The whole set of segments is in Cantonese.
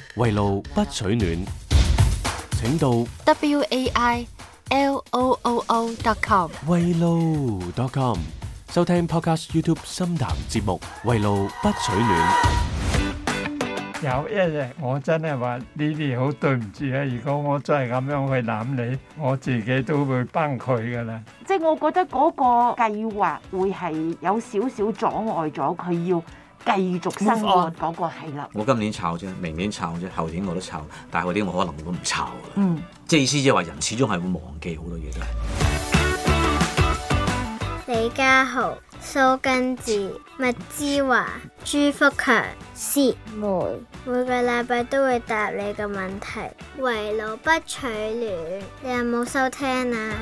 圍爐不取暖，請到 wailoo.com 圍爐.com 收聽 Podcast YouTube 深談節目《圍爐不取暖》。 有一日我真係話Lily好對唔住啊！如果我再係咁樣去諗你，我自己都會崩潰噶啦。 即係我覺得嗰個計劃會係有少少阻礙咗佢要繼續生活嗰個係啦。 我今年炒啫，明年炒啫，後年我都炒，但係後年我可能都唔炒啦。即係意思即係話人始終係會忘記好多嘢都係。 李家豪、蘇根治、麥之華、朱福強、薛梅，每個禮拜都會答你個問題，圍爐不取暖，你有冇收聽啊？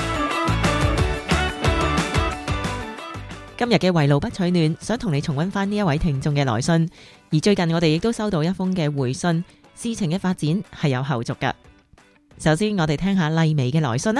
今日嘅圍爐不取暖，想同你重溫翻呢一位聽眾嘅來信，而最近我哋亦都收到一封嘅回信，事情嘅發展係有後續㗎。首先我哋聽下麗美嘅來信啦。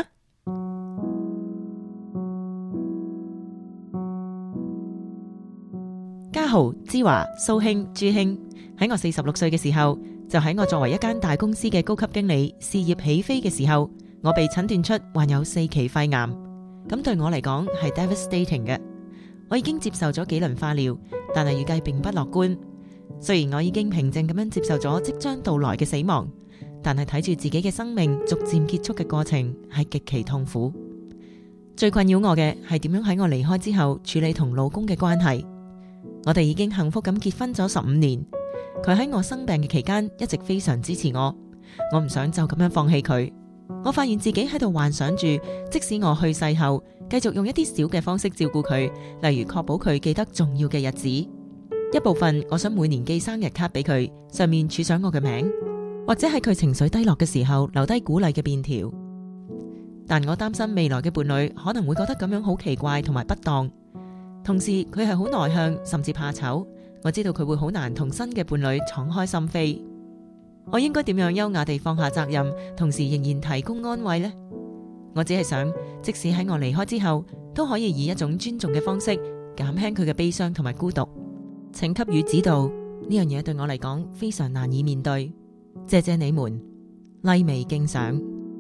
家豪、之華、蘇兄、朱兄，喺我46歲嘅時候，就喺我作為一間大公司嘅高級經理，事業起飛嘅時候，我被診斷出患有4期肺癌。咁對我嚟講係 devastating 嘅。我已經接受咗幾輪化療，但係預計並不樂觀。雖然我已經平靜咁樣接受咗即將到來嘅死亡，但係睇住自己嘅生命逐漸結束嘅過程係極其痛苦。最困擾我嘅係點樣喺我離開之後處理同老公嘅關係。我哋已經幸福咁結婚咗15年，佢喺我生病嘅期間一直非常支持我，我唔想就咁樣放棄佢。我發現自己喺度幻想住，即使我去世後，繼續用一啲小嘅方式照顧佢，例如確保佢記得重要嘅日子。一部分我想每年寄生日卡俾佢，上面署上我嘅名，或者喺佢情緒低落嘅時候留低鼓勵嘅便條。但我擔心未來嘅伴侶可能會覺得咁樣好奇怪同埋不當。同時佢係好內向，甚至怕醜，我知道佢會好難同新嘅伴侶敞開心扉。我應該點樣優雅地放下責任，同時仍然提供安慰呢？我只係想，即使喺我離開之後，都可以以一種尊重嘅方式減輕佢嘅悲傷同埋孤獨。請給予指導，呢樣嘢對我嚟講非常難以面對。謝謝你們，麗微敬上。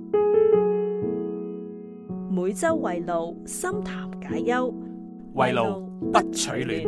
每周圍爐深談解憂， 圍爐不取暖。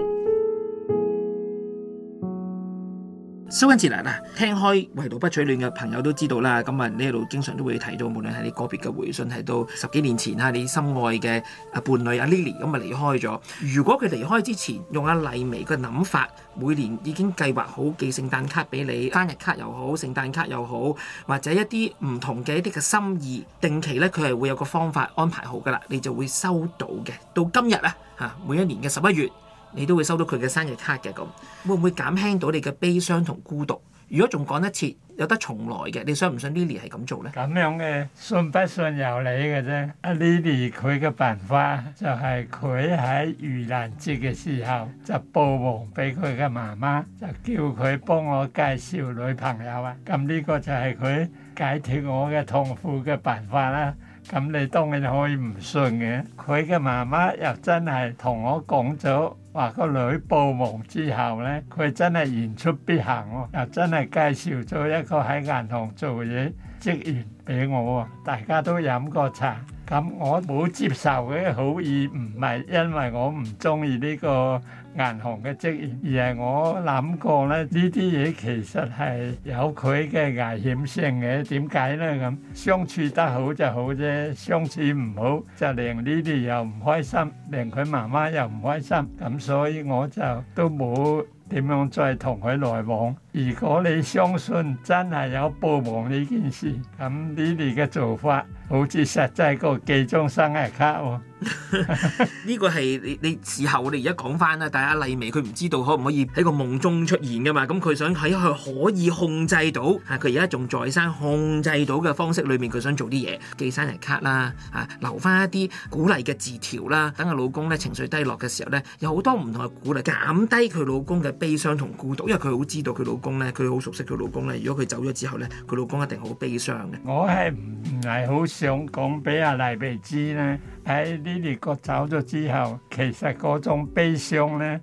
蘇根治嗱，聽開圍爐不取暖嘅朋友都知道啦，咁啊呢度經常都會提到，無論係你個別嘅回信，提到10幾年前你心愛嘅伴侶阿 Lily 咁啊離開咗。如果佢離開之前，用阿麗微嘅諗法，每年已經計劃好寄聖誕卡俾你，生日卡又好，聖誕卡又好，或者一啲唔同嘅一啲嘅心意，定期咧佢係會有個方法安排好噶啦，你就會收到嘅。到今日每一年嘅11月。你都會收到佢嘅生日卡嘅，咁會唔會減輕到你嘅悲傷同孤獨？如果仲講得切，有得重來嘅，你想唔想 Lily 係咁做呢？ 咁樣嘅信不信由你嘅啫。阿 Lily 佢嘅辦法就係佢喺盂蘭節嘅時候就報夢俾佢嘅媽媽，就叫佢幫我介紹女朋友啊。咁呢個就係佢解脫我嘅痛苦嘅辦法啦。咁你當然可以唔信嘅，佢嘅媽媽又真係同我講咗，話個女報夢之後呢，佢真係言出必行喎，又真係介紹咗一個喺銀行做嘢職員俾我喎，大家都飲過茶。咁我冇接受嘅好意，唔係因為我唔中意呢個銀行嘅職員，而係我諗過咧，呢啲嘢其實係有佢嘅危險性嘅。點解咧？咁相處得好就好啫，相處唔好就令呢啲又唔開心，令佢媽媽又唔開心。咁所以我就都冇點樣再同佢來往。如果你相信真係有報夢呢件事，咁呢啲嘅做法好似實際過寄張生日卡喎。 呢個係你事後我哋而家講翻啦，但係阿麗微佢唔知道可唔可以喺個夢中出現噶嘛，咁佢想喺佢可以控制到，佢而家仲在生控制到嘅方式裏面，佢想做啲嘢，寄生日卡啦，留翻一啲鼓勵嘅字條啦，等個老公咧情緒低落嘅時候咧，有好多唔同嘅鼓勵，減低佢老公嘅悲傷同孤獨，因為佢好知道佢老公咧，佢好熟悉佢老公咧，如果佢走咗之後咧，佢老公一定好悲傷嘅。 我係唔係好想講俾阿麗微知咧？喺Lily哥走咗之後，其實嗰種悲傷咧，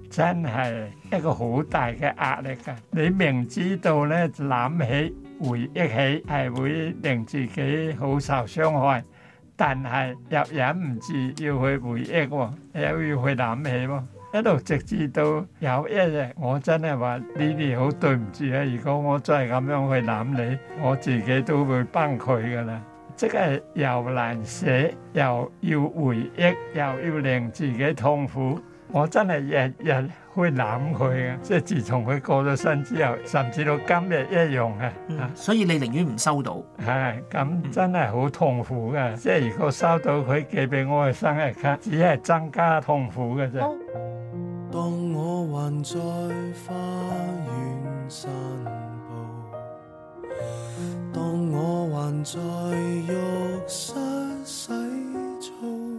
真係一個好大嘅壓力㗎。你明知道咧諗起回憶起係會令自己好受傷害，但係又忍唔住要去回憶喎，又要去諗起喎。一路直至到有一日，我真係話Lily好對唔住啊！如果我再係咁樣去諗你，我自己都會崩潰㗎啦。即係又難捨，又要回憶，又要令自己痛苦。我真係日日去諗佢嘅，即係自從佢過咗身之後，甚至到今日一樣嘅。 所以你寧願唔收到？ 係咁，真係好痛苦嘅。即係如果收到佢寄俾我嘅生日卡，只係增加痛苦嘅啫。 當我還在花園散步，當我還在浴室洗澡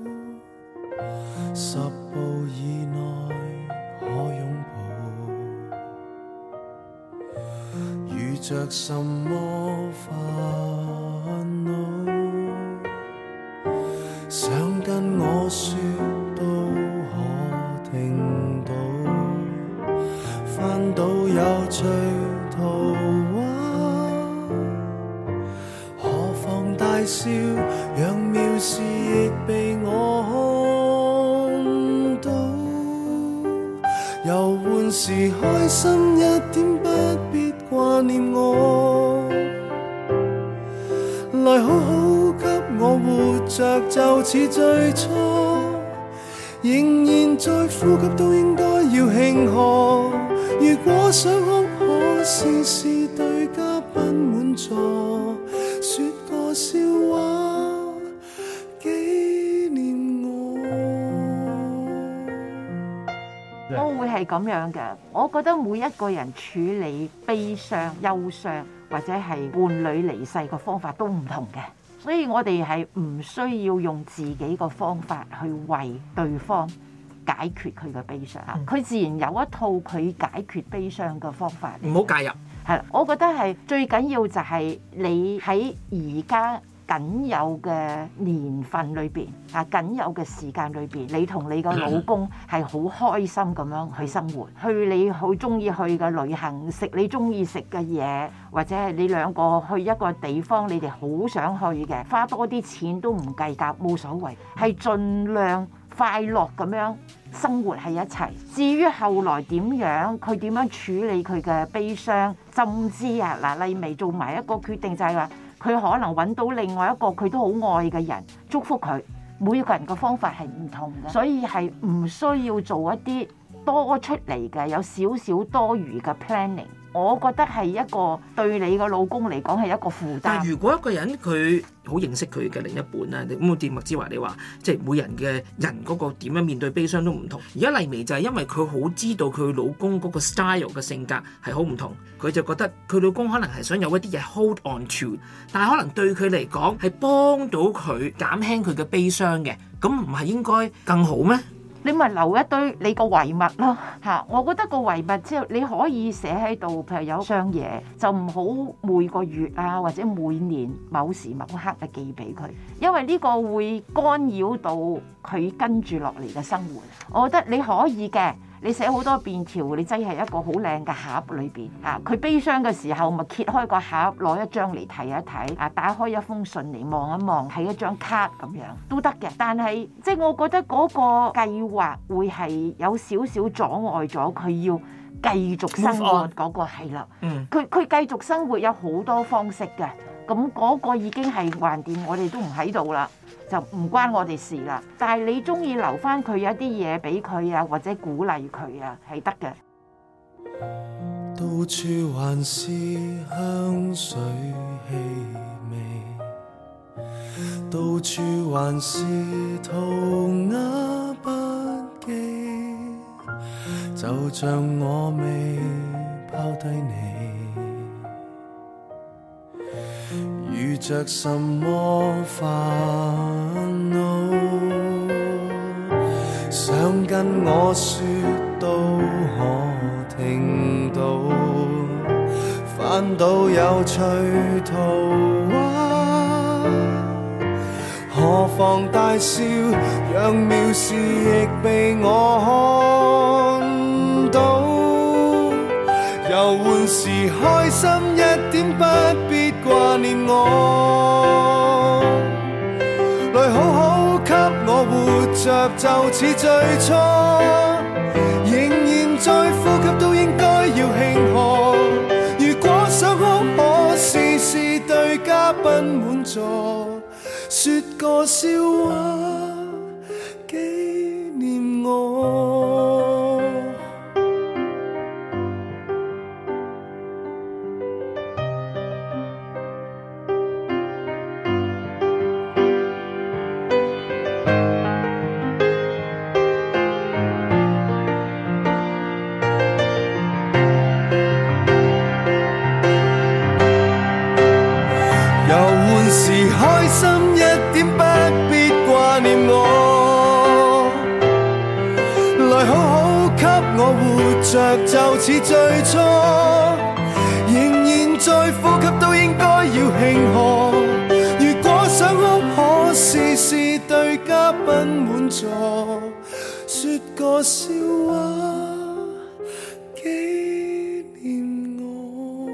，10步以內可擁抱，遇着什麼煩惱，想跟我說都可聽到，翻到有趣圖畫，何妨大笑，讓藐視亦被我看到，遊玩時開心一點，不必掛念我，來好好給我活着，就似最初，仍然在呼吸都應該要慶賀，如果想哭可試試對嘉賓滿座，說個笑話紀念我。 我會係咁樣嘅，我覺得每一個人處理悲傷、憂傷或者係伴侶離世嘅方法都唔同嘅。所以我哋係唔需要用自己個方法去為對方解決佢嘅悲傷，佢自然有一套佢解決悲傷嘅方法。 唔好介入。 係啦，我覺得係最緊要就係你喺而家僅有嘅年份裏邊，僅有嘅時間裏邊，你同你個老公係好開心咁樣去生活，去你好中意去嘅旅行，食你中意食嘅嘢，或者係你兩個去一個地方，你哋好想去嘅，花多啲錢都唔計較，冇所謂，係盡量快樂咁樣生活喺一齊。至於後來點樣，佢點樣處理佢嘅悲傷，甚至啊嗱，麗薇做埋一個決定就係話，佢可能揾到另外一個佢都好愛嘅人，祝福佢。每個人嘅方法係唔同嘅，所以係唔需要做一啲多出嚟嘅，有少少多餘嘅 planning。我覺得係一個對你個老公嚟講係一個負擔。 但係如果一個人佢好認識佢嘅另一半啦，咁電麥之華你話，即係每人嘅人嗰個點樣面對悲傷都唔同。而家麗薇就係因為佢好知道佢老公嗰個 style 嘅性格係好唔同，佢就覺得佢老公可能係想有一啲嘢 hold on to， 但係可能對佢嚟講係幫到佢減輕佢嘅悲傷嘅，咁唔係應該更好咩？ 你咪留一堆你個遺物咯嚇，我覺得個遺物之後你可以寫喺度，譬如有箱嘢，就唔好每個月啊或者每年某時某刻嘅寄俾佢，因為呢個會干擾到佢跟住落嚟嘅生活。我覺得你可以嘅，你寫好多便條，你擠喺一個好靚嘅盒裏邊啊。佢悲傷嘅時候，咪揭開個盒，攞一張嚟睇一睇啊，打開一封信嚟望一望，係一張卡咁樣都得嘅。但係即係我覺得嗰個計劃會係有少少阻礙咗佢要繼續生活嗰個係啦。佢繼續生活有好多方式嘅，咁嗰個已經係橫掂，我哋都唔喺度啦。就唔關我哋事啦，但係你中意留翻佢有啲嘢俾佢啊，或者鼓勵佢啊，係得嘅。 到處還是香水氣味，到處還是塗鴉筆記，就像我未拋低你。遇着什麼煩惱，想跟我說都可聽到，翻到有趣圖畫，何妨大笑，讓藐視亦被我看到。遊玩時開心一點，不必掛念我。來好好給我活着，就似最初。仍然在呼吸，都應該要慶賀。如果想哭，可試試對嘉賓滿座，說個笑話紀念我。開心一點，不必掛念我。來好好給我活着，就似最初。仍然在呼吸，都應該要慶賀。如果想哭，可試試對嘉賓滿座，說個笑話紀念我。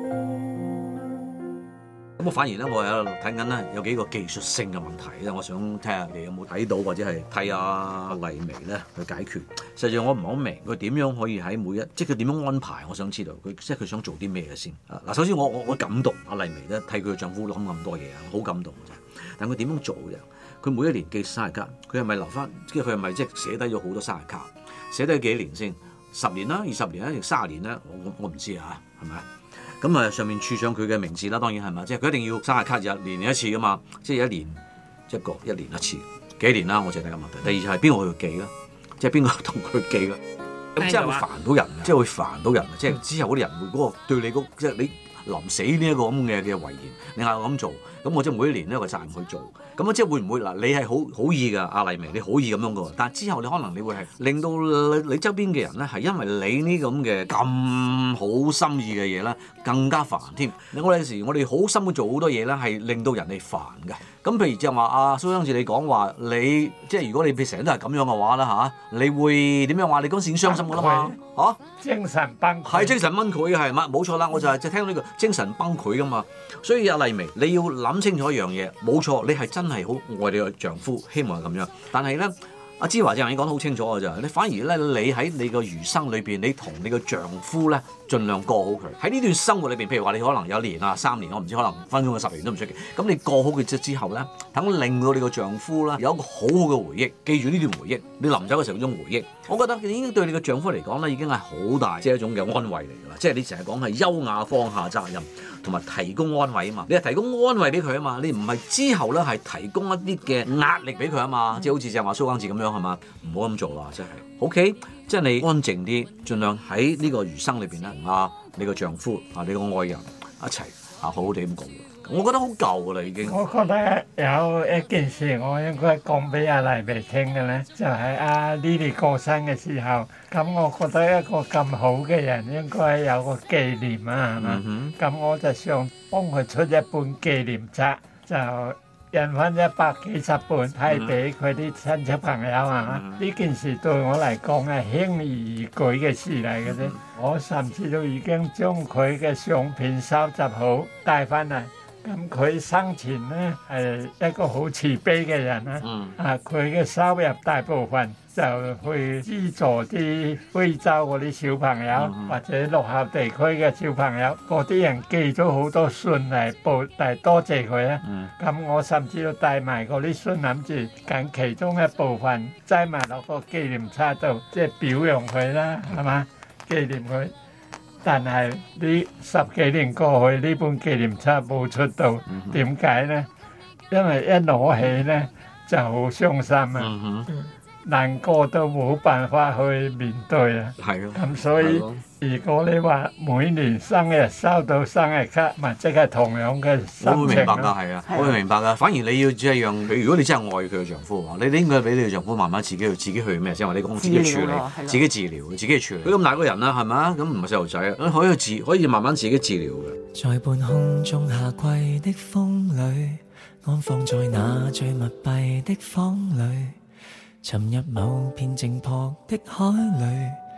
咁反而咧，我喺度睇緊咧，有幾個技術性嘅問題咧，我想睇下你有冇睇到，或者係替阿麗薇咧去解決。實際上我唔係好明佢點樣可以喺每一，即係佢點樣安排。我想知道佢即係佢想做啲咩嘅先。嗱，首先我感動阿麗薇咧，替佢嘅丈夫諗咁多嘢啊，好感動嘅啫。但佢點樣做嘅？佢每一年寄生日卡，佢係咪留翻？即係佢係咪即係寫低咗好多生日卡？寫低幾年先？10年啦、20年啦、定30年啦？我唔知啊，係咪？咁啊，上面署上佢嘅名字啦，當然係嘛，即係佢一定要生日卡就年一次噶嘛，即係一年一次，幾年啦？我就係第一個問題。第二就係邊個去寄啦？即係邊個同佢寄啦？咁即係會煩到人，即係會煩到人，即係之後嗰啲人會嗰個對你即係你臨死呢一個咁嘅遺言，你嗌我咁做，咁我即係每一年呢個責任去做。咁即係會唔會嗱？你係好意㗎，阿麗薇，你好意咁樣㗎。但係之後你可能你會係令到你周邊嘅人咧，係因為你呢咁嘅咁好心意嘅嘢咧，更加煩添。我哋有時我哋好心去做好多嘢咧，係令到人哋煩嘅。咁譬如就話阿蘇生志你講話，你即係如果你成日都係咁樣嘅話啦嚇，你會點樣話？你嗰陣時已經傷心㗎啦嘛嚇， 精神崩潰係精神崩潰嘅係嘛？冇錯啦，我就係聽到呢個精神崩潰㗎嘛。所以阿麗薇，你要諗清楚一樣嘢，冇錯，你係真係好愛你嘅丈夫，希望係咁樣。但係咧，阿芝華正話已經講得好清楚嘅啫，你反而咧，你喺你個餘生裏邊，你同你個丈夫咧，盡量過好佢。喺呢段生活裏邊，譬如話你可能有1年啊、3年，我唔知可能分鐘嘅10年都唔出奇。咁你過好佢之後咧，等令到你個丈夫咧有一個好好嘅回憶，記住呢段回憶，你臨走嘅時候嗰種回憶，我覺得已經對你個丈夫嚟講咧，已經係好大即係一種嘅安慰嚟㗎啦。即係你成日講係優雅放下責任，同埋提供安慰啊嘛。你係提供安慰俾佢啊嘛，你唔係之後咧係提供一啲嘅壓力俾佢啊嘛。即係好似就話蘇更治咁樣係嘛，唔好咁做啦，真係。OK， 即係你安靜啲，盡量喺呢個餘生裏邊咧，同你個丈夫你個愛人一齊好好地咁講。我覺得好舊㗎啦，已經。 我覺得有一件事我應該講俾阿麗薇聽嘅咧，就係阿 Lily 過身嘅時候，咁我覺得一個咁好嘅人應該有個紀念啊，係嘛？咁我就想幫佢出一本紀念冊，就印翻100幾十本派俾佢啲親戚朋友啊！呢件事對我嚟講係輕而易舉嘅事嚟嘅啫。我甚至都已經將佢嘅相片收集好帶翻嚟。咁佢生前咧係一個好慈悲嘅人啦，佢嘅收入大部分就去資助啲非洲嗰啲小朋友，或者落後地區嘅小朋友，嗰啲人寄咗好多信嚟多謝佢啊。咁我甚至都帶埋嗰啲信，諗住揀其中一部分擠埋落個紀念冊度，即係表揚佢啦，係嘛？紀念佢。但係呢10幾年過去，呢本紀念冊冇出到，點解呢？因為一攞起呢就好傷心啊，難過到冇辦法去面對啊。咁所以如果你話每年生日收到生日卡，咪即係同樣嘅心情。 我會明白㗎，係啊，我會明白㗎。反而你要只係讓佢，如果你真係愛佢嘅丈夫嘅話，你應該俾你嘅丈夫慢慢自己去咩先？話你講自己處理、自己治療、自己處理。佢咁大個人啦，係咪啊？咁唔係細路仔啊，可以慢慢自己治療嘅。 在半空中夏季的風裏，安放在那最密閉的房裏，沉入某片靜泊的海裏。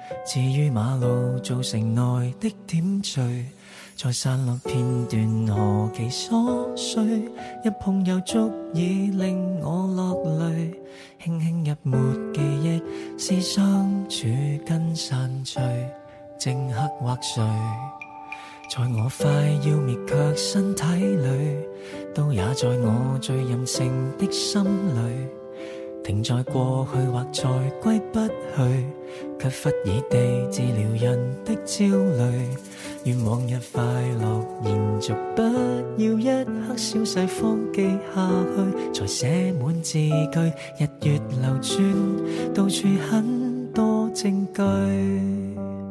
置於馬路造成內的點綴，再散落片段何其瑣碎，一碰又足以令我落淚，輕輕入沒記憶，是相處跟散聚，正刻劃碎，在我快要滅卻身體裏，都也在我最任性的心裏，停在過去或再歸不去，卻忽爾地治療人的焦慮，願往日快樂延續，不要一刻消逝方記下去，才寫滿字句，日月流轉，到處很多證據。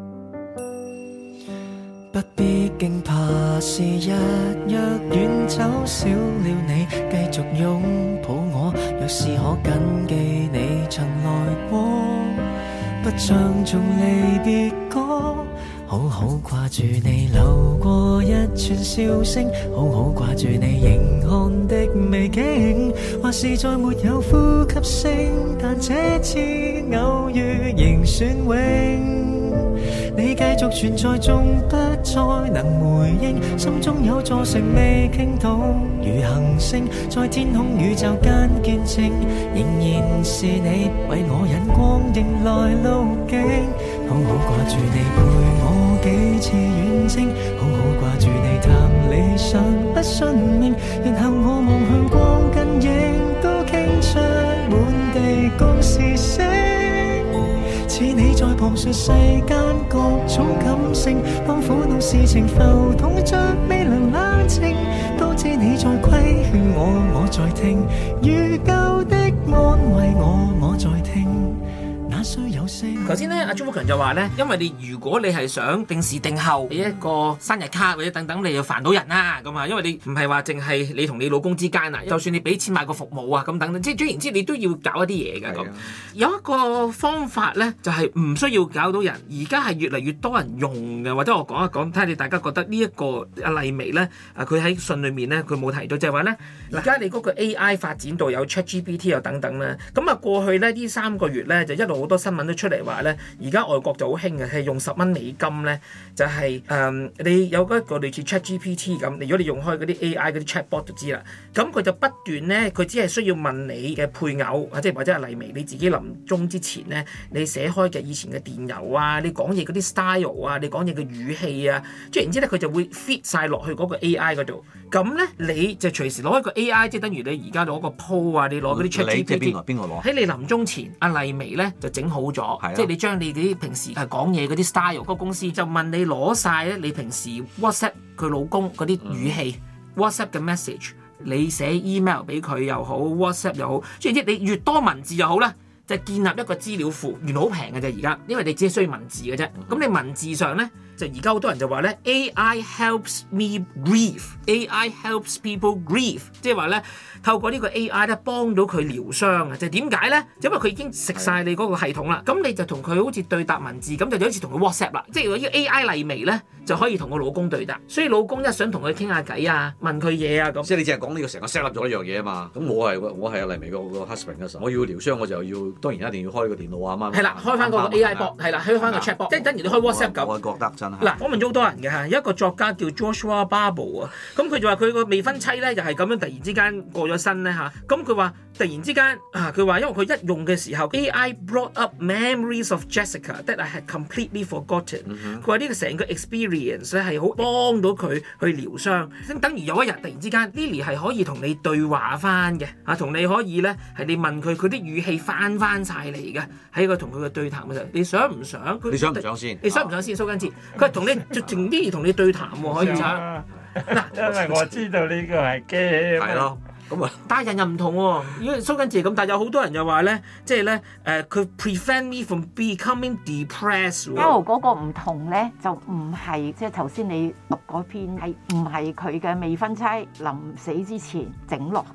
不必驚怕是日若遠走少了你，繼續擁抱我，若是可緊記你曾來過，不像從離別歌，好好掛住你流過一串笑聲，好好掛住你凝看的美景，或是再沒有呼吸聲，但這次偶遇仍算永。你繼續存在，縱不再能回應，心中有座城未傾倒，如行星在天空宇宙間見證，仍然是你為我引光迎來路徑。好好掛住你陪我幾次遠征，好好掛住你談理想不信命，然後我望向光跟影都傾出滿地共是星，似你在旁述世間各種感性，當苦惱事情浮動着未能冷靜，都知你在規勸我，我在聽，如舊的安慰我在聽。頭先咧，阿朱福強就話咧，因為你如果你係想定時定候俾一個生日卡或者等等，你就煩到人啦咁啊，因為你唔係話淨係你同你老公之間啊，就算你俾錢買個服務啊咁等等，即係總言之，你都要搞一啲嘢嘅咁。有一個方法咧，就係唔需要搞到人，而家係越嚟越多人用嘅，或者我講一講，睇下你大家覺得呢一個阿麗薇咧，佢喺信裏面咧，佢冇提到，就係話咧，而家你嗰個 AI 發展到有 ChatGPT 又等等啦，咁啊過去咧呢3個月咧就一路好多新聞都出嚟話咧，而家外國就好興嘅係用10蚊美金咧，就係、你有一個類似 ChatGPT 咁，如果你用開嗰啲 AI 嗰啲 chatbot 就知啦，咁佢就不斷咧，佢只係需要問你嘅配偶，或者係麗薇你自己臨終之前咧，你寫開嘅以前嘅電郵啊，你講嘢嗰啲 style 啊，你講嘢嘅語氣啊，即係然之咧佢就會 fit 晒落去嗰個 AI 嗰度，咁咧你就隨時攞一個 AI，即係等於你而家攞個 po 啊，你攞嗰啲 ChatGPT， 邊個攞？喺你臨終前，阿麗薇咧就整好咗，即係你將你啲平時講嘢嗰啲 style，個公司就問你攞晒咧，你平時 WhatsApp 佢老公嗰啲語氣、WhatsApp 嘅 message， 你寫 email 俾佢又好 ，WhatsApp 又好，即係你越多文字又好啦。就建立一個資料庫，原來好平嘅啫而家，因為你只係需要文字嘅啫。咁你文字上咧，就而家好多人就話咧 ，AI helps me grieve，AI helps people grieve， 即係話咧透過呢個 AI 咧幫到佢療傷啊！就點解咧？因為佢已經食晒你嗰個系統啦。咁你就同佢好似對答文字，咁就好似同佢 WhatsApp 啦。即係如果呢個 AI 麗薇咧，就可以同個老公對答。所以老公一想同佢傾下偈啊，問佢嘢啊咁。即係你淨係講呢個成個 set up 咗一樣嘢啊嘛。咁我係阿麗薇個 husband 嘅時候，我要療傷我就要。當然一定要開個電腦啊嘛，係啦，開翻個 AI bot，係啦，開翻個 chat bot，即係等於你開 WhatsApp 咁。我覺得真係。嗱，我問咗好多人嘅嚇，有一個作家叫 Joshua Barbo 啊，咁佢就話佢個未婚妻咧又係咁樣突然之間過咗身咧嚇，咁佢話突然之間佢話因為佢一用嘅時候 AI brought up memories of Jessica that I had completely forgotten。佢話呢個成個 experience 咧係好幫到佢去療傷，等於有一日突然之間 Lily 係可以同你對話翻嘅嚇，同你可以咧係你問佢啲語氣翻晒嚟嘅，喺個同佢嘅對談嘅時候，你想唔想？你想唔想先？你想唔想先？蘇根治，佢係同你靜啲同你對談喎，可以嗱， 因為我知道呢個係機器。係咯，咁啊， 但係人又唔同喎。因為蘇根治咁，但係有好多人又話咧，即係咧佢 prevent me from becoming depressed。 嗰個唔同咧，就唔係即係頭先你讀嗰篇係唔係佢嘅未婚妻臨死之前整落嘅？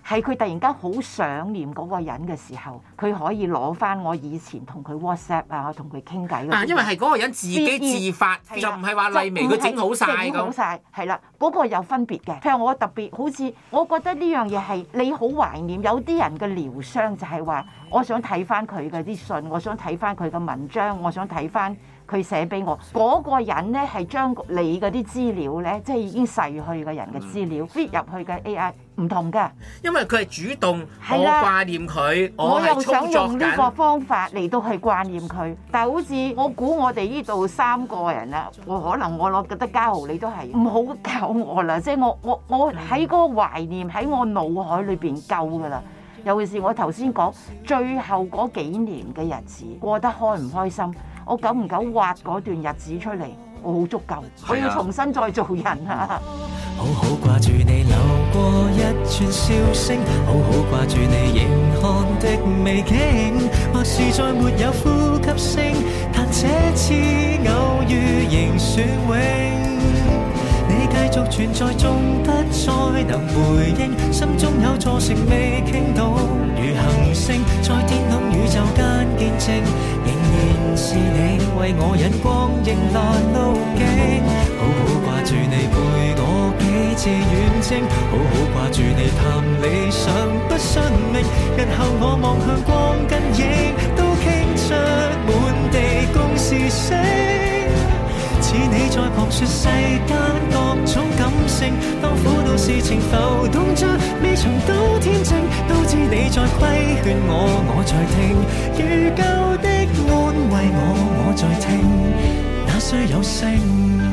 係佢突然間好想念嗰個人嘅時候，佢可以攞翻我以前同佢 WhatsApp 啊，同佢傾偈嗰啲。 因為係嗰個人自己自發，就唔係話麗薇佢整好晒咁。 整好晒係啦，嗰個有分別嘅。譬如我特別好似，我覺得呢樣嘢係你好懷念。有啲人嘅療傷就係話，我想睇翻佢嘅啲信，我想睇翻佢嘅文章，我想睇翻佢寫俾我。嗰個人咧係將你嗰啲資料咧，即係已經逝去嘅人嘅資料 fit 入去嘅 AI 唔同㗎。因為佢係主動，我掛念佢，我又想用呢個方法嚟到去掛念佢。但係好似我估我哋呢度3個人啦，可能我覺得嘉豪你都係唔好教我啦，即係我喺嗰個懷念喺我腦海裏邊夠㗎啦。尤其是我頭先講最後嗰幾年嘅日子過得開唔開心，我久唔久挖嗰段日子出嚟，我好足夠，我要重新再做人啊！ 好好掛住你流過一串笑聲，好好掛住你凝看的美景，或是再沒有呼吸聲，但這次偶遇仍算永。你繼續存在，縱不再能回應，心中有座城未傾倒，如行星在天空宇宙間見證，仍然是你為我引光迎來路徑。好好掛住你陪我幾次遠征，好好掛住你談理想不信命，日後我望向光跟影，都傾出滿地共時聲。似你在旁說世間各種感性，當苦惱事情浮動着，未曾到天正，都知你在規勸我在聽，如舊的安慰我在聽，那需有聲。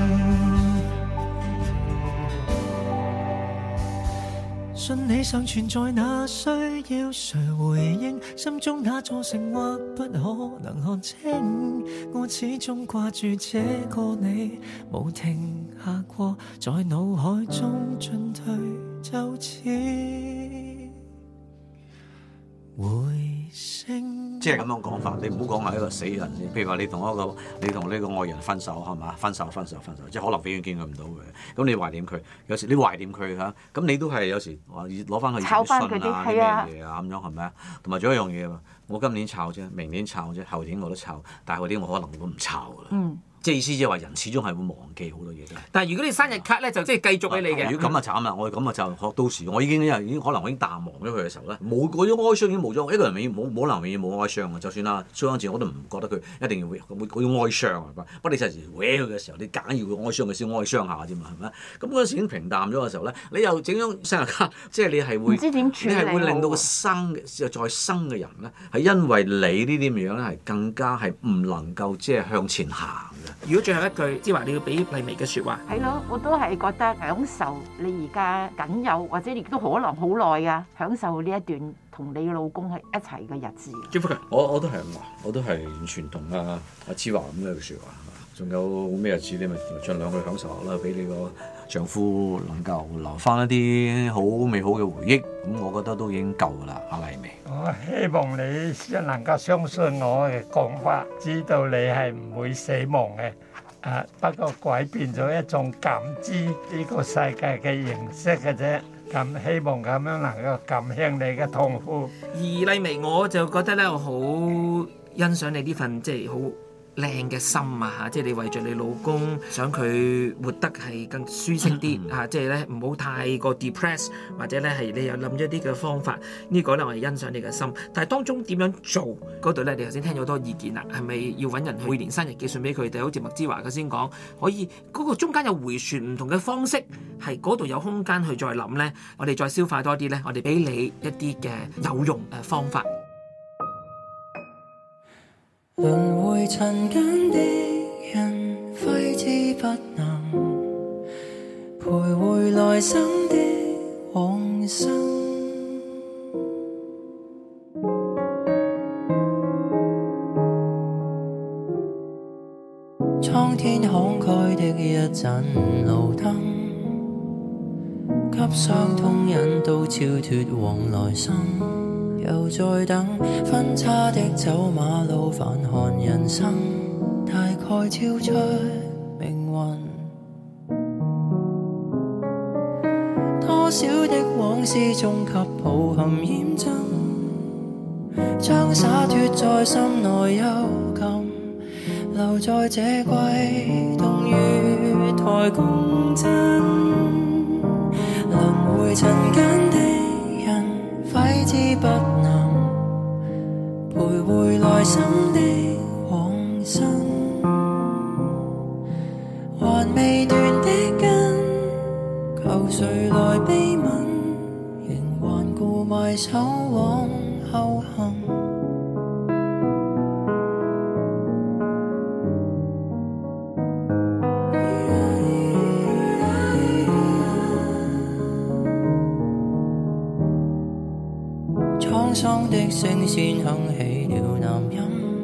信你尚存在，那需要誰回應？心中那座城或不可能看清，我始終掛住這個你，冇停下過，在腦海中進退就似回聲。 即係咁樣講法，你唔好講係一個死人先。譬如話你同呢個愛人分手係嘛？分手，即係可能永遠見佢唔到佢。咁你懷念佢，有時你懷念佢嚇，咁你都係有時話攞翻佢信啊啲咩嘢啊咁樣係咪啊？同埋仲有一樣嘢喎，我今年炒啫，明年炒啫，後年我都炒，但係後年我可能都唔炒㗎啦。即係意思即係話人始終係會忘記好多嘢嘅。但係如果你生日卡咧，就即係繼續俾你嘅。如果咁啊慘啦，我咁啊就學到時，我已經可能我已經淡忘咗佢嘅時候咧，冇嗰種哀傷已經冇咗。一個人永遠冇可能永遠冇哀傷嘅，就算啦，衰嗰陣時我都唔覺得佢一定要會嗰種哀傷係嘛。不過你有時搲佢嘅時候，你梗要佢哀傷佢先哀傷下啫嘛，係咪？咁嗰陣時已經平淡咗嘅時候咧，你又整張生日卡，即係你係會唔知點處理，你係會令到個再生嘅人咧，係因為你呢啲咁樣咧，係更加係唔能夠即係向前行。如果最後一句，即係話你要俾麗薇嘅説話，係咯，我都係覺得享受你而家僅有，或者亦都可能好耐㗎，享受呢一段同你老公係一齊嘅日子。朱福強，我都係咁話，我都係完全同阿志華咁嘅説話。仲有咩日子你咪盡量去享受下啦，俾你個丈夫能夠留翻一啲好美好嘅回憶，咁我覺得都已經夠㗎啦，阿麗薇。我希望你先能夠相信我嘅講法，知道你係唔會死亡嘅。不過改變咗一種感知呢個世界嘅形式嘅啫。咁希望咁樣能夠減輕你嘅痛苦。而麗薇，我就覺得咧，我好欣賞你呢份即係好靚嘅心啊嚇！即係你為著你老公想佢活得係更舒適啲嚇，即係咧唔好太過 depress， 或者咧係你又諗咗啲嘅方法，呢個咧我係欣賞你嘅心。但係當中點樣做嗰度咧？你頭先聽咗好多意見啦，係咪要揾人去每年生日寄信俾佢哋？好似麥之華佢先講，可以嗰個中間有迴旋唔同嘅方式，係嗰度有空間去再諗咧。我哋再消化多啲咧，我哋俾你一啲嘅有用嘅方法。 輪迴塵間的人揮之不能，徘徊來生的往生。蒼天慷慨的一盞路燈，給傷痛引導超脫往來生。又再等分岔的走馬路，反看人生，大概超出命運。多多少的往事中給抱憾驗證，將灑脫在心內幽禁，留在這季冬雨台共振。輪迴塵間的人，揮之不能，徘徊來生的往生。還未斷的根，求誰來悲憫，仍頑固埋首往後行。滄桑的聲線響起了南音，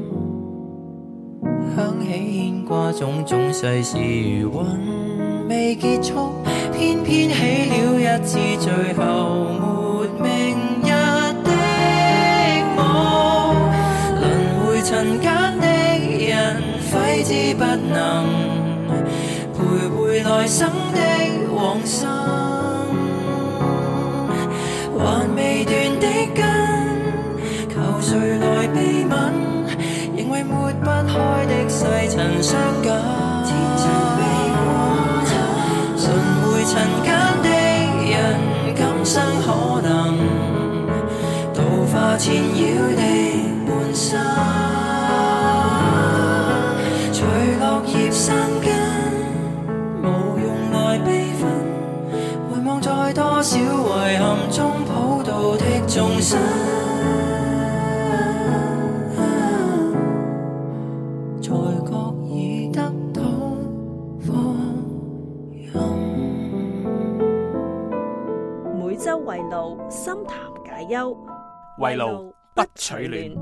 響起牽掛種種世事餘韻未結束，偏偏起了一次最後沒明日的夢。輪迴塵間的人，揮之不能，徘徊來生的往生。還未斷的根，求誰來悲憫，仍為抹不開的世塵相緊。輪迴塵間的人，今生可能度化纏繞的半生。隨落葉生根，無用來悲憤，回望在多少遺憾中普渡的眾生。 每周圍爐心談解憂， 圍爐不取暖。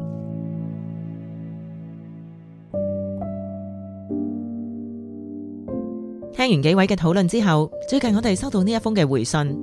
聽完幾位嘅討論之後，最近我哋收到呢一封嘅回信。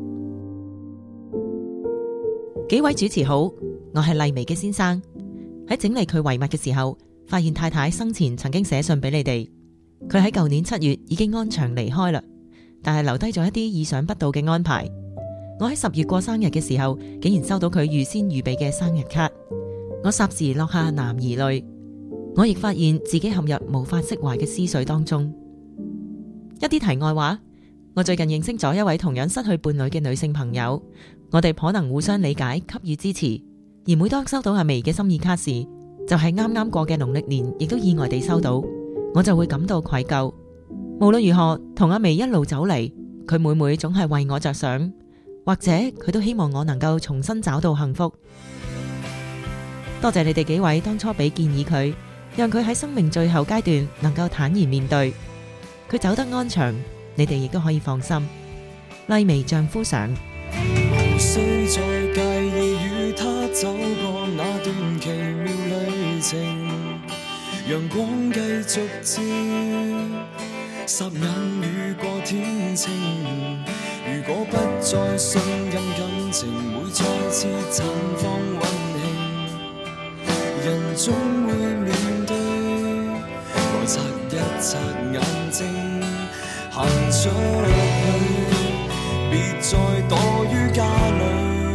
幾位主持好，我係麗薇嘅先生。喺整理佢遺物嘅時候，發現太太生前曾經寫信俾你哋。佢喺舊年7月已經安詳離開啦，但係留低咗一啲意想不到嘅安排。我喺10月過生日嘅時候，竟然收到佢預先預備嘅生日卡，我霎時落下男兒淚。我亦發現自己陷入無法釋懷嘅思緒當中。一啲題外話，我最近認識咗一位同樣失去伴侶嘅女性朋友，我哋可能互相理解，給予支持。而每當收到阿薇嘅心意卡時，就係啱啱過嘅農曆年，亦都意外地收到，我就會感到愧疚。無論如何，同阿薇一路走嚟，佢每每總係為我着想。或者佢都希望我能夠重新找到幸福。多謝你哋幾位當初俾建議佢，讓佢喺生命最後階段能夠坦然面對。佢走得安詳，你哋亦都可以放心。麗薇丈夫上。 無需再介意與他走過那段奇妙旅程，陽光繼續照，霎眼雨過天晴。如果不再信任感情，會再次綻放溫馨，人總會面對。我擦一擦眼睛，行出去，別再躲於家裏。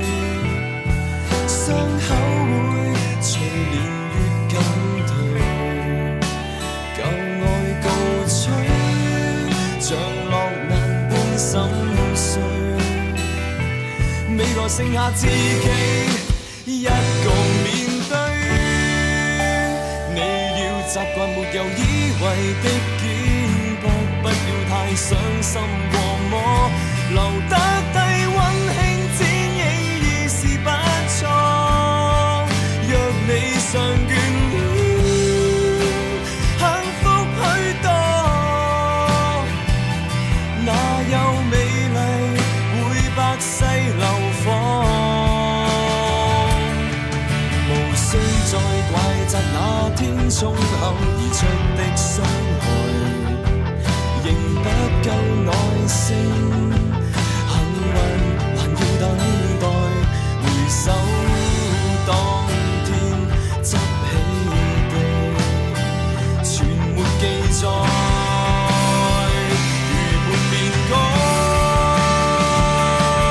傷口會隨年月減退，舊愛告吹，像落難般心。未來剩下自己一個面對，你要習慣沒有以為的肩膊，不要太傷心過麼，留得低溫馨剪影已是不錯。若你尚眷戀，幸福許多，哪有美麗會百世流放？無需再怪責那天衝口而出的傷害，仍不夠耐性，幸運還要等待，回首當天執起的全沒記載，如沒面改。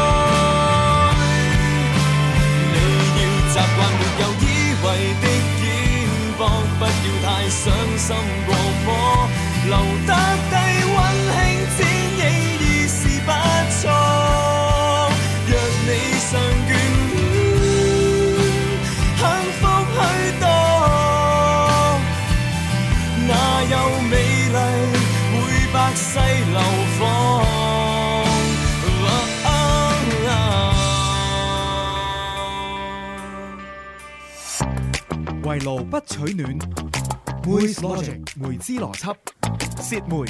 爐不取暖。Moist Logic 梅之邏輯，薛梅。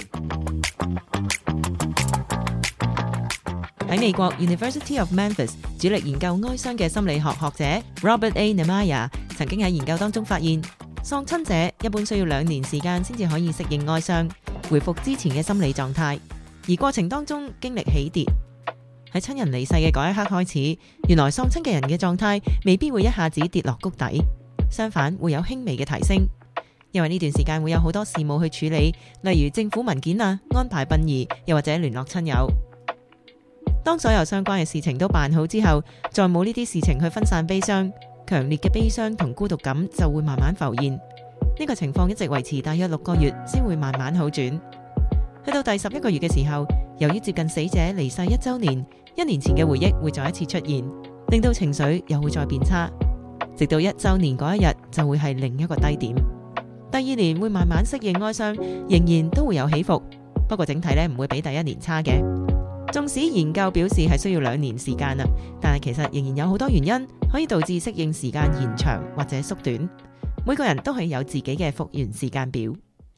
喺美國 University of Memphis 主力研究哀傷嘅心理學學者 Robert A. Nemaya 曾經喺研究當中發現，喪親者一般需要2年時間先至可以適應哀傷，回復之前嘅心理狀態，而過程當中經歷起跌。喺親人離世嘅嗰一刻開始，原來喪親嘅人嘅狀態未必會一下子跌落谷底，相反會有輕微嘅提升。因為呢段時間會有好多事務去處理，例如政府文件啊、安排殯儀，又或者聯絡親友。當所有相關嘅事情都辦好之後，再冇呢啲事情去分散悲傷，強烈嘅悲傷同孤獨感就會慢慢浮現。呢個情況一直維持大約6個月，先會慢慢好轉。去到第11個月嘅時候，由於接近死者離世1週年，1年前嘅回憶會再一次出現，令到情緒又會再變差，直到1週年嗰一日就會係另一個低點。第2年會慢慢適應哀傷，仍然都會有起伏，不過整體唔會比第1年差嘅。縱使研究表示係需要2年時間啦，但係其實仍然有好多原因可以導致適應時間延長或者縮短。每個人都係有自己嘅復原時間表。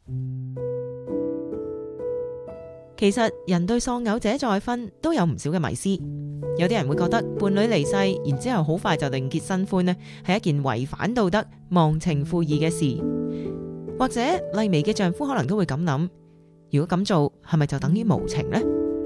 其實人對喪偶者再婚都有唔少嘅迷思，有啲人會覺得伴侶離世，然之後好快就另結新歡呢，係一件違反道德、忘情負義嘅事。或者麗薇嘅丈夫可能都會咁諗，如果咁做係咪就等於無情呢？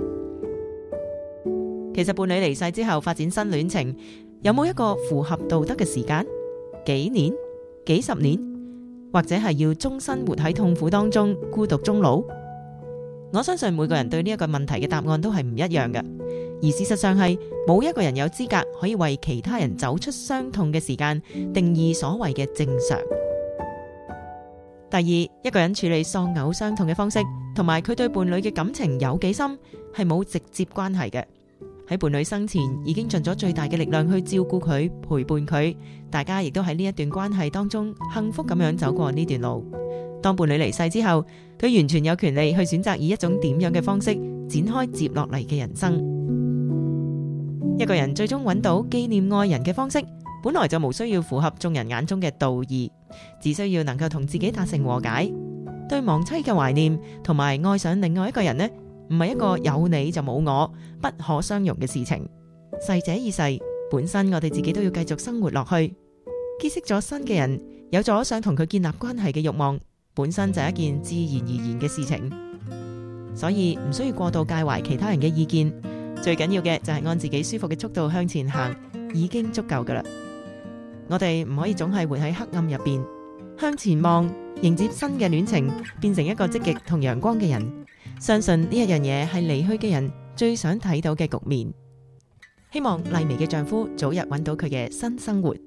其實伴侶離世之後發展新戀情，有冇一個符合道德嘅時間？幾年、幾十年，或者係要終身活喺痛苦當中，孤獨終老？我相信每個人對呢一個問題嘅答案都係唔一樣嘅，而事實上係冇一個人有資格可以為其他人走出傷痛嘅時間定義所謂嘅正常。第二，一個人處理喪偶傷痛嘅方式同埋佢對伴侶嘅感情有幾深係冇直接關係嘅。喺伴侶生前已經盡咗最大嘅力量去照顧佢、陪伴佢，大家亦都喺呢一段關係當中幸福咁樣走過呢段路。當伴侶離世之後，佢完全有權利去選擇以一種點樣嘅方式展開接落嚟嘅人生。一個人最終揾到紀念愛人嘅方式，本來就無需要符合眾人眼中嘅道義，只需要能夠同自己達成和解。對亡妻嘅懷念同埋愛上另外一個人呢，唔係一個有你就冇我，不可相容嘅事情。逝者已逝，本身我哋自己都要繼續生活落去。結識咗新嘅人，有咗想同佢建立關係嘅慾望，本身就係一件自然而然嘅事情。所以唔需要過度介懷其他人嘅意見，最緊要嘅就係按自己舒服嘅速度向前行，已經足夠噶啦。我哋唔可以總係活喺黑暗入邊，向前望，迎接新嘅戀情，變成一個積極同陽光嘅人。相信呢一樣嘢係離去嘅人最想睇到嘅局面。希望麗薇嘅丈夫早日揾到佢嘅新生活。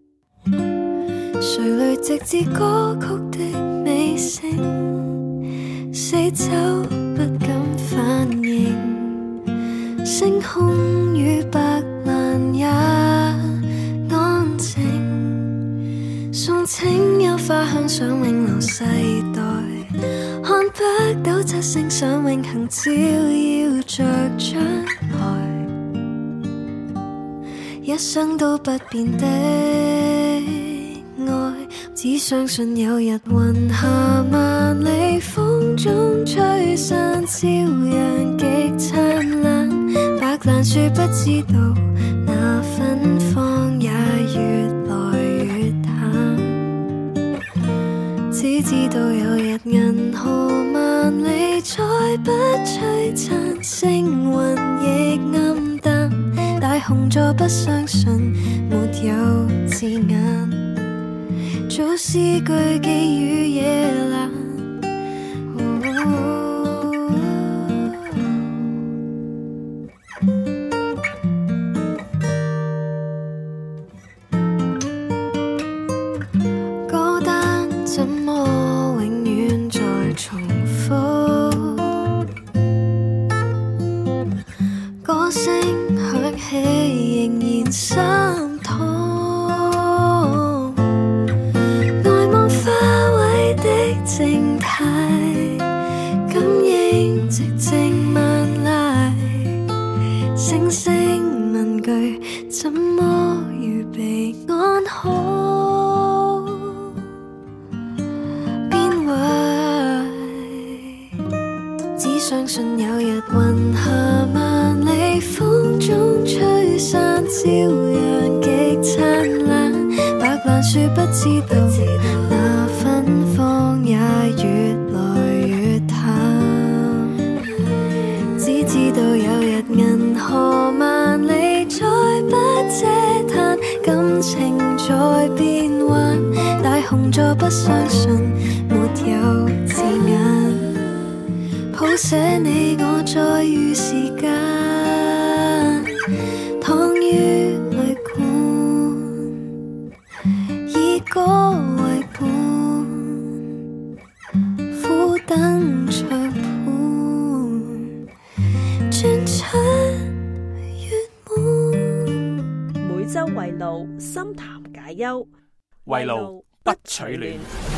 誰淚直至歌曲的尾聲，四周不敢反應，星空與白蘭也安靜，送清幽花香想永留世代，看北斗七星想永恆照耀着將來，一生都不變的愛，只相信有日雲下萬里風中吹散，朝陽極燦爛，白蘭樹不知道那芬芳也越來越淡，只知道有日銀河萬里再不璀璨，星雲亦暗淡，大紅座不相信沒有字眼，做詩句寄予夜闌。歌單怎麼永遠在重複，歌聲響起仍然心痛，呆望花萎的靜態，感應寂靜萬籟，聲聲問句怎麼預備安好， 日雲下萬里，風中吹散，朝陽極燦爛。白蘭樹不知道，那芬芳也越來越淡。只知道有日銀河萬里，再不嗟嘆，感情在變幻。大雄座不相信沒有字眼，譜寫你我再遇時間，躺於旅館，以歌為伴，苦等長盤，轉出月滿。 每周圍爐深談解憂， 圍爐不取暖。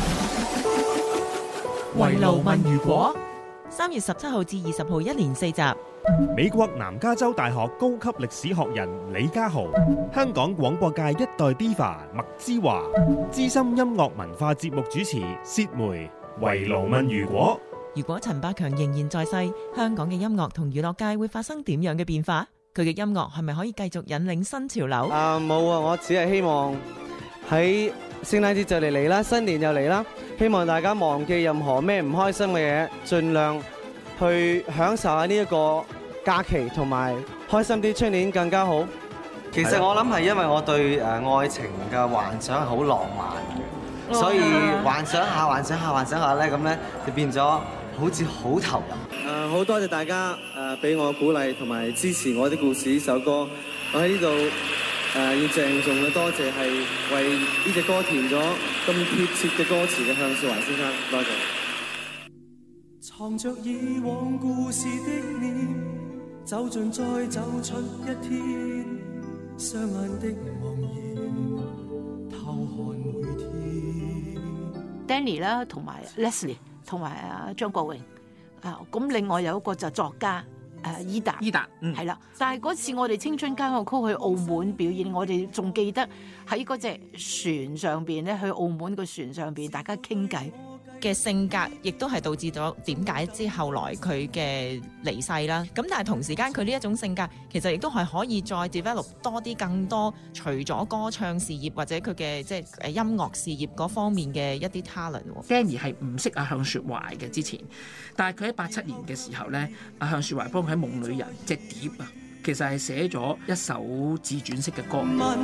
圍爐問如果，3月17號至20號，一連4集。 美國南加州大學高級歷史學人李家豪，香港廣播界一代 Diva 麥之華，資深音樂文化節目主持薛梅。圍爐問如果， 如果陳百強仍然在世，香港嘅音樂同娛樂界會發生點樣嘅變化？佢嘅音樂係咪可以繼續引領新潮流？ 冇啊，我只係希望喺聖誕節就嚟啦，新年又嚟啦，希望大家忘記任何咩唔開心嘅嘢，盡量去享受下呢一個假期，同埋開心啲，出年更加好。 其實我諗係因為我對愛情嘅幻想係好浪漫嘅，所以幻想下咧，咁咧就變咗好似好投入。 好多謝大家俾我鼓勵同埋支持我啲故事呢首歌，我喺呢度要鄭重嘅多謝係為呢隻歌填咗咁貼切嘅歌詞嘅向少華先生，多謝。 藏着以往故事的臉，走進再走出一天，雙眼的茫然，偷看每天。 Danny 啦，同埋 Leslie， 同埋張國榮。咁另外有一個就作家伊達，係啦。但係嗰次我哋青春交響曲去澳門表演，我哋仲記得喺嗰隻船上邊咧，去澳門個船上邊大家傾偈嘅性格，亦都係導致咗點解之後來佢嘅離世啦。咁但係同時間佢呢一種性格，其實亦都係可以再 develop 多啲更多，除咗歌唱事業或者佢嘅即係音樂事業嗰方面嘅一啲 talent。 Danny 係唔識阿向雪懷嘅之前，但係佢喺87年嘅時候咧，阿向雪懷幫佢喺《夢裏人》隻碟啊，其實係寫咗一首自傳式嘅歌。 問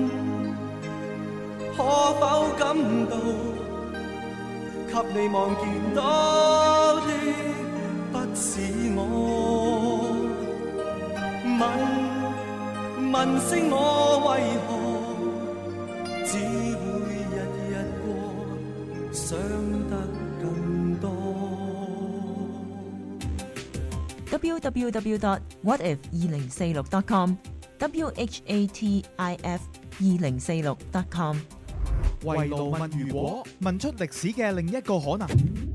可否感到？給你望見到的不是我，問聲我為何只會日日過，想得更多。 www.whatif2046.com WHATIF2046.com 圍爐問如果，問出歷史嘅另一個可能。